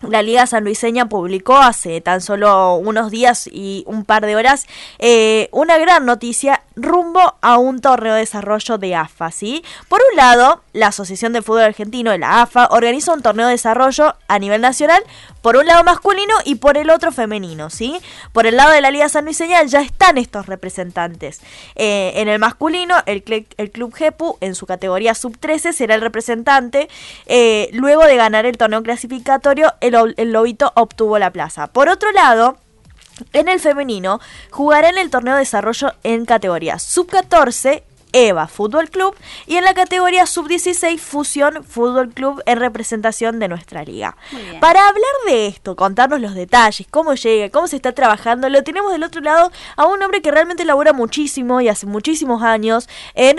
La Liga Sanluiseña publicó hace tan solo unos días y un par de horas una gran noticia rumbo a un torneo de desarrollo de AFA, ¿sí? Por un lado, la Asociación de Fútbol Argentino, la AFA, organiza un torneo de desarrollo a nivel nacional, por un lado masculino y por el otro femenino, ¿sí? Por el lado de la Liga Sanluiseña ya están estos representantes. En el masculino, el Club GEPU, en su categoría sub-13, será el representante. Luego de ganar el torneo clasificatorio, el Lobito obtuvo la plaza. Por otro lado, en el femenino, jugará en el torneo de desarrollo en categoría sub-14, EVA Fútbol Club, y en la categoría sub-16 Fusión Fútbol Club en representación de nuestra liga. Para hablar de esto, contarnos los detalles, cómo llega, cómo se está trabajando, lo tenemos del otro lado a un hombre que realmente labora muchísimo y hace muchísimos años en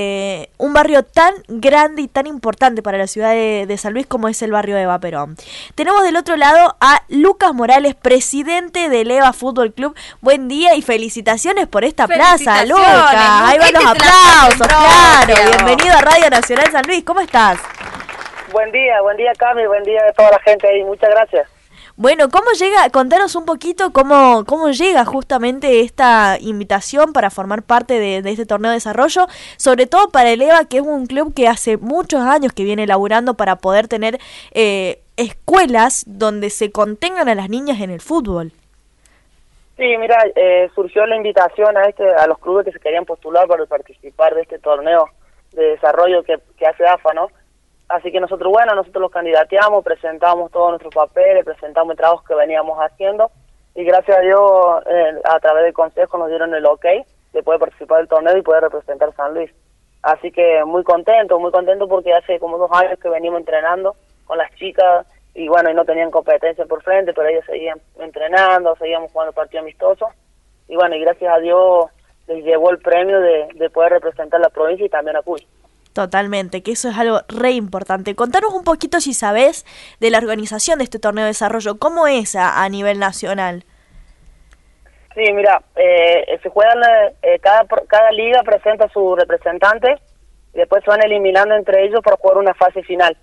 un barrio tan grande y tan importante para la ciudad de San Luis como es el barrio de Eva Perón. Tenemos del otro lado a Lucas Morales, presidente del EVA Fútbol Club. Buen día y felicitaciones por esta plaza, Lucas. Ahí van los aplausos. Claro, bienvenido a Radio Nacional San Luis, ¿cómo estás? Buen día Cami, buen día a toda la gente ahí, muchas gracias. Bueno, ¿cómo llega? Contanos un poquito cómo llega justamente esta invitación para formar parte de este torneo de desarrollo, sobre todo para el EVA, que es un club que hace muchos años que viene laburando para poder tener escuelas donde se contengan a las niñas en el fútbol. Sí, mira, surgió la invitación a los clubes que se querían postular para participar de este torneo de desarrollo que hace AFA, ¿no? Así que nosotros los candidateamos, presentamos todos nuestros papeles, presentamos el trabajo que veníamos haciendo y gracias a Dios a través del consejo nos dieron el ok de poder participar del torneo y poder representar a San Luis. Así que muy contento porque hace como 2 años que venimos entrenando con las chicas y bueno, y no tenían competencia por frente, pero ellos seguían entrenando, seguíamos jugando partidos amistosos y bueno, y gracias a Dios les llegó el premio de poder representar la provincia y también a Cuy. Totalmente, que eso es algo re importante. Contanos un poquito, si sabés, de la organización de este torneo de desarrollo. ¿Cómo es a nivel nacional? Sí, mira, se juegan, cada liga presenta a su representante y después se van eliminando entre ellos para jugar una fase final.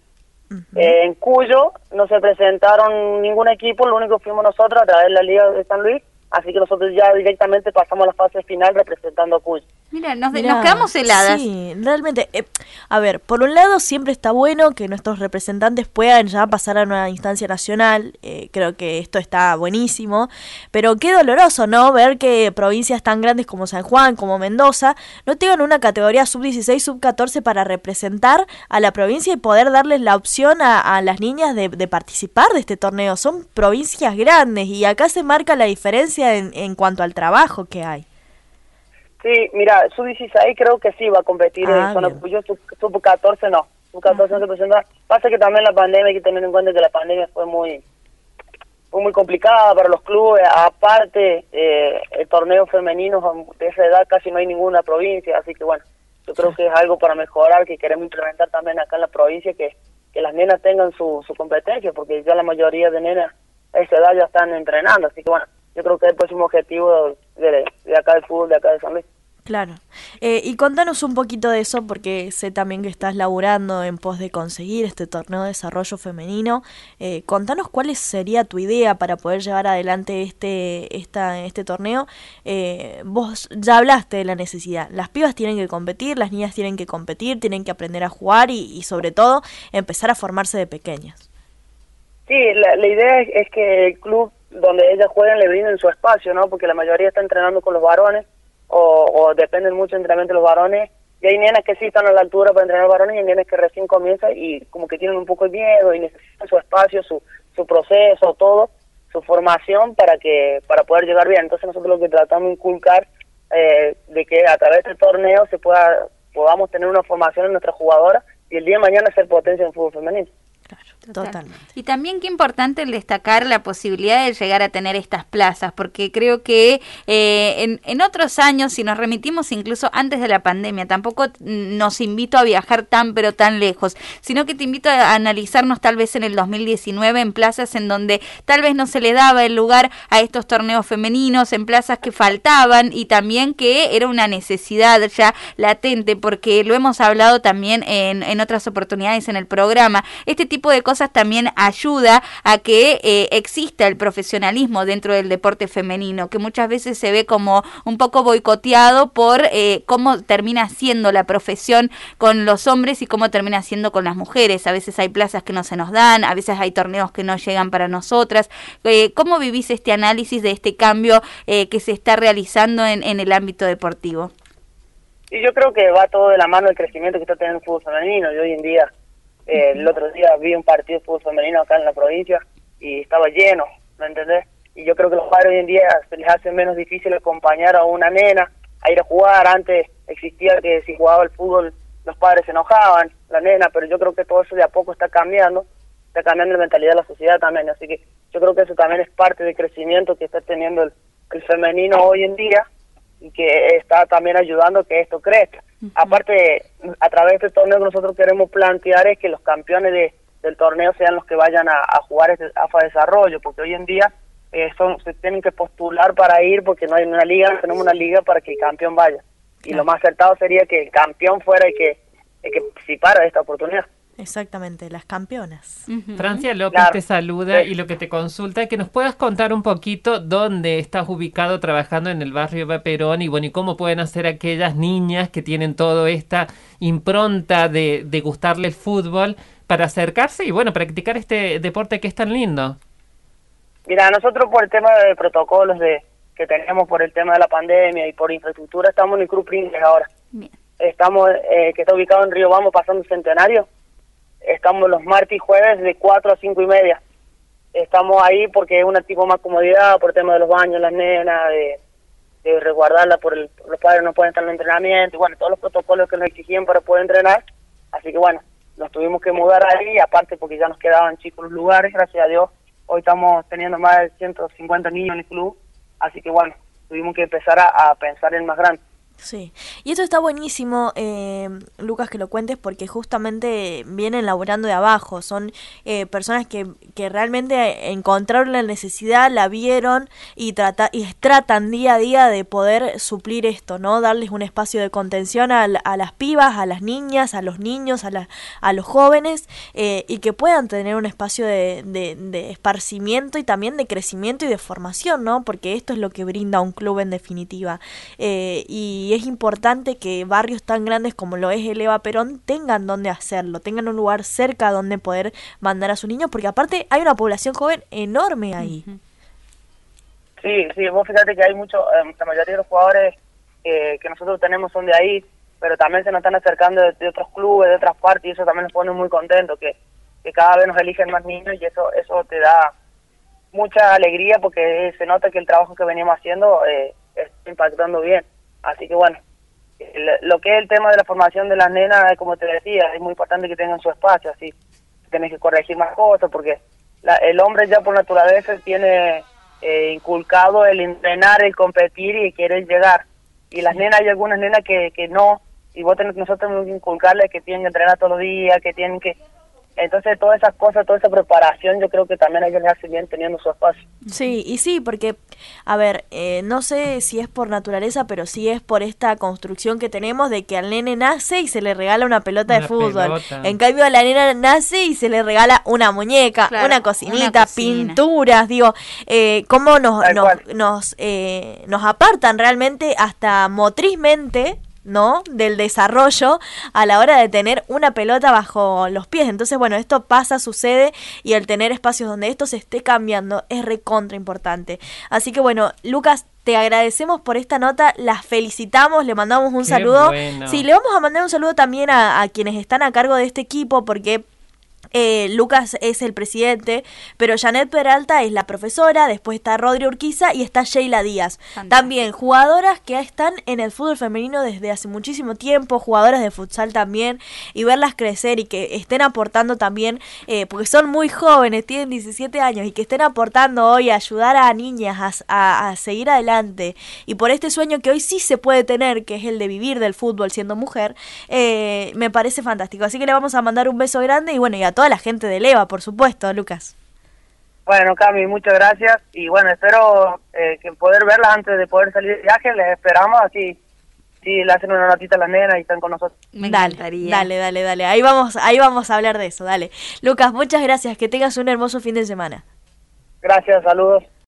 En Cuyo no se presentaron ningún equipo, lo único que fuimos nosotros a través de la Liga de San Luis, así que nosotros ya directamente pasamos a la fase final representando a Cuyo. Mira, nos quedamos heladas. Sí, realmente. A ver, por un lado siempre está bueno que nuestros representantes puedan ya pasar a una instancia nacional. Creo que esto está buenísimo. Pero qué doloroso, ¿no? Ver que provincias tan grandes como San Juan, como Mendoza, no tengan una categoría sub-16, sub-14 para representar a la provincia y poder darles la opción a las niñas de participar de este torneo. Son provincias grandes y acá se marca la diferencia en cuanto al trabajo que hay. Sí, mira, sub-16 creo que sí va a competir en zona Cuyo, sub-14 no. Sub-14 no se presenta. Pasa que también la pandemia, hay que tener en cuenta que la pandemia fue muy complicada para los clubes. Aparte, el torneo femenino de esa edad casi no hay ninguna provincia, así que bueno, yo creo que es algo para mejorar, que queremos implementar también acá en la provincia, que las nenas tengan su competencia, porque ya la mayoría de nenas a esa edad ya están entrenando, así que bueno, yo creo que es el próximo objetivo de acá del fútbol, de acá de San Luis. Claro. Y contanos un poquito de eso, porque sé también que estás laburando en pos de conseguir este torneo de desarrollo femenino. Contanos cuál sería tu idea para poder llevar adelante este torneo. Vos ya hablaste de la necesidad. Las pibas tienen que competir, las niñas tienen que competir, tienen que aprender a jugar y sobre todo empezar a formarse de pequeñas. Sí, la idea es que el club donde ellas juegan le brinden su espacio, ¿no? Porque la mayoría está entrenando con los varones o dependen mucho del entrenamiento de los varones, y hay nenas que sí están a la altura para entrenar varones y hay nenas que recién comienzan y como que tienen un poco de miedo y necesitan su espacio, su proceso, todo, su formación para poder llegar bien. Entonces nosotros lo que tratamos de inculcar de que a través del torneo podamos tener una formación en nuestras jugadoras y el día de mañana ser potencia en fútbol femenino. Totalmente. Y también qué importante el destacar la posibilidad de llegar a tener estas plazas, porque creo que en otros años, si nos remitimos incluso antes de la pandemia, tampoco nos invito a viajar tan pero tan lejos, sino que te invito a analizarnos tal vez en el 2019 en plazas en donde tal vez no se le daba el lugar a estos torneos femeninos, en plazas que faltaban y también que era una necesidad ya latente, porque lo hemos hablado también en otras oportunidades en el programa. Este tipo de cosas cosas también ayuda a que exista el profesionalismo dentro del deporte femenino, que muchas veces se ve como un poco boicoteado por cómo termina siendo la profesión con los hombres y cómo termina siendo con las mujeres. A veces hay plazas que no se nos dan, a veces hay torneos que no llegan para nosotras. ¿Cómo vivís este análisis de este cambio que se está realizando en el ámbito deportivo? Y yo creo que va todo de la mano del crecimiento que está teniendo el fútbol femenino. Y hoy en día, el otro día vi un partido de fútbol femenino acá en la provincia y estaba lleno, ¿me entendés? Y yo creo que los padres hoy en día se les hace menos difícil acompañar a una nena a ir a jugar. Antes existía que si jugaba el fútbol los padres se enojaban, la nena, pero yo creo que todo eso de a poco está cambiando la mentalidad de la sociedad también. Así que yo creo que eso también es parte del crecimiento que está teniendo el femenino hoy en día y que está también ayudando a que esto crezca. Aparte, a través de este torneo que nosotros queremos plantear es que los campeones del torneo sean los que vayan a jugar este AFA Desarrollo, porque hoy en día se tienen que postular para ir porque no hay una liga, no tenemos una liga para que el campeón vaya. Y lo más acertado sería que el campeón fuera el que participara de esta oportunidad. Exactamente, las campeonas. Francia López te saluda y lo que te consulta es que nos puedas contar un poquito dónde estás ubicado trabajando en el barrio Eva Perón y bueno, y cómo pueden hacer aquellas niñas que tienen toda esta impronta de gustarle el fútbol para acercarse y bueno, practicar este deporte que es tan lindo. Mira, nosotros por el tema de protocolos que tenemos por el tema de la pandemia y por infraestructura estamos en el Club Pringles ahora. Bien. Estamos, que está ubicado en Río Vamos pasando Centenario. Estamos los martes y jueves de 4 a 5 y media. Estamos ahí porque es un tipo más comodidad por el tema de los baños, las nenas, de resguardarla los padres no pueden estar en el entrenamiento, y bueno, todos los protocolos que nos exigían para poder entrenar. Así que bueno, nos tuvimos que mudar ahí, aparte porque ya nos quedaban chicos los lugares, gracias a Dios. Hoy estamos teniendo más de 150 niños en el club, así que bueno, tuvimos que empezar a pensar en más grande. Sí, y esto está buenísimo, Lucas, que lo cuentes porque justamente vienen laburando de abajo, son personas que realmente encontraron la necesidad, la vieron y tratan día a día de poder suplir esto, ¿no? Darles un espacio de contención a las pibas, a las niñas, a los niños, a los jóvenes y que puedan tener un espacio de esparcimiento y también de crecimiento y de formación, ¿no? Porque esto es lo que brinda un club en definitiva y es importante que barrios tan grandes como lo es el Eva Perón tengan donde hacerlo, tengan un lugar cerca donde poder mandar a sus niños, porque aparte hay una población joven enorme ahí. Sí, vos fíjate que hay mucho, la mayoría de los jugadores que nosotros tenemos son de ahí, pero también se nos están acercando de otros clubes, de otras partes, y eso también nos pone muy contentos, que cada vez nos eligen más niños, y eso te da mucha alegría porque se nota que el trabajo que venimos haciendo está impactando bien. Así que bueno, lo que es el tema de la formación de las nenas, como te decía, es muy importante que tengan su espacio, así tienes que corregir más cosas, porque el hombre ya por naturaleza tiene inculcado el entrenar, el competir y querer llegar, y las nenas, hay algunas nenas que no, y nosotros tenemos que inculcarles que tienen que entrenar todos los días, que tienen que... Entonces todas esas cosas, toda esa preparación, yo creo que también a ellos les hace bien teniendo su espacio. Sí, y sí, porque, a ver, no sé si es por naturaleza, pero sí es por esta construcción que tenemos de que al nene nace y se le regala una pelota de fútbol. En cambio a la nena nace y se le regala una muñeca, claro, una cocinita, pinturas, digo, cómo nos apartan realmente hasta motrizmente, ¿no? Del desarrollo a la hora de tener una pelota bajo los pies. Entonces, bueno, esto pasa, sucede, y el tener espacios donde esto se esté cambiando es recontra importante. Así que bueno, Lucas, te agradecemos por esta nota, las felicitamos, le mandamos un saludo. Bueno. Sí, le vamos a mandar un saludo también a quienes están a cargo de este equipo, porque Lucas es el presidente, pero Janet Peralta es la profesora, después está Rodri Urquiza y está Sheila Díaz. Fantástico. También jugadoras que están en el fútbol femenino desde hace muchísimo tiempo, jugadoras de futsal también, y verlas crecer y que estén aportando también, porque son muy jóvenes, tienen 17 años, y que estén aportando hoy a ayudar a niñas a seguir adelante, y por este sueño que hoy sí se puede tener, que es el de vivir del fútbol siendo mujer, me parece fantástico. Así que le vamos a mandar un beso grande, y bueno, y a toda la gente de Leva, por supuesto, Lucas. Bueno, Cami, muchas gracias, y bueno, espero que poder verlas antes de poder salir de viaje, les esperamos, así sí, le hacen una notita a las nenas y están con nosotros. Me encantaría. Dale. Ahí vamos a hablar de eso, dale. Lucas, muchas gracias, que tengas un hermoso fin de semana. Gracias, saludos.